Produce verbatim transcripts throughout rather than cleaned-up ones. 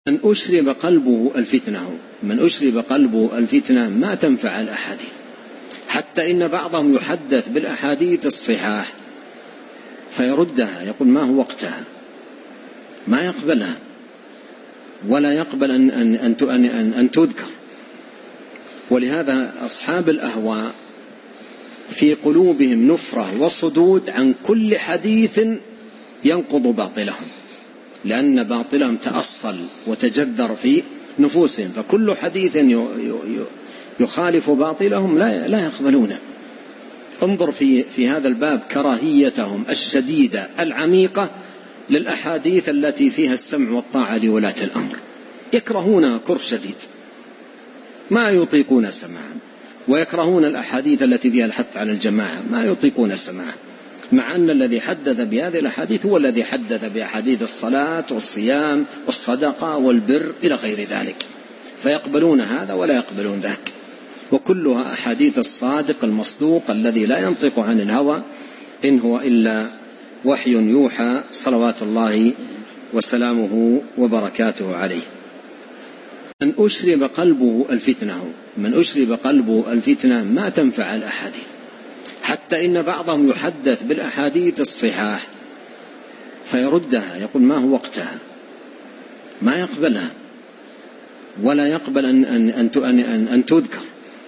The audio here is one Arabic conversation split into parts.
من أشرب قلبه الفتنة من أشرب قلبه الفتنة ما تنفع الأحاديث، حتى إن بعضهم يحدث بالأحاديث الصحاح فيردها، يقول ما هو وقتها، ما يقبلها ولا يقبل أن, أن, أن, أن, أن تذكر. ولهذا أصحاب الأهواء في قلوبهم نفرة وصدود عن كل حديث ينقض باطلهم، لأن باطلهم تأصل وتجذر في نفوسهم، فكل حديث يخالف باطلهم لا يقبلونه. انظر في, في هذا الباب كراهيتهم الشديدة العميقة للأحاديث التي فيها السمع والطاعة لولاة الأمر، يكرهون كره شديد ما يطيقون سماعا، ويكرهون الأحاديث التي فيها الحث على الجماعة ما يطيقون سماعا، مع أن الذي حدث بهذه الأحاديث هو الذي حدث بأحاديث الصلاة والصيام والصدقة والبر إلى غير ذلك، فيقبلون هذا ولا يقبلون ذاك، وكلها أحاديث الصادق المصدوق الذي لا ينطق عن الهوى إن هو إلا وحي يوحى صلوات الله وسلامه وبركاته عليه. من أشرب قلبه الفتنة من أشرب قلبه الفتنة ما تنفع الأحاديث، حتى إن بعضهم يحدث بالأحاديث الصحاح فيردها، يقول ما هو وقتها، ما يقبلها ولا يقبل أن, أن, أن, أن, أن تذكر.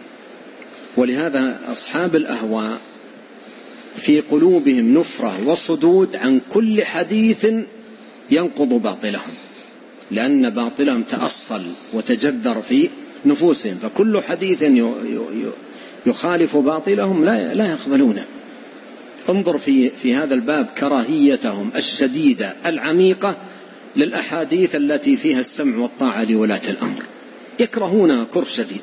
ولهذا أصحاب الأهواء في قلوبهم نفرة وصدود عن كل حديث ينقض باطلهم، لأن باطلهم تأصل وتجذر في نفوسهم، فكل حديث يخالف باطلهم لا يقبلونه. انظر في, في هذا الباب كراهيتهم الشديدة العميقة للأحاديث التي فيها السمع والطاعة لولاة الأمر، يكرهون كره شديد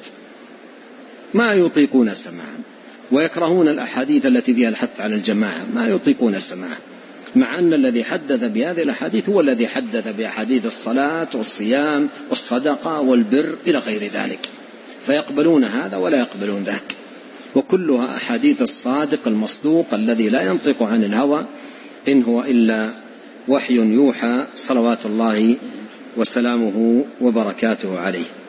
ما يطيقون سماعا، ويكرهون الأحاديث التي فيها الحث على الجماعة ما يطيقون سماعا، مع أن الذي حدث بهذه الأحاديث هو الذي حدث بأحاديث الصلاة والصيام والصدقة والبر إلى غير ذلك، فيقبلون هذا ولا يقبلون ذاك، وكلها أحاديث الصادق المصدوق الذي لا ينطق عن الهوى إن هو إلا وحي يوحى صلوات الله وسلامه وبركاته عليه.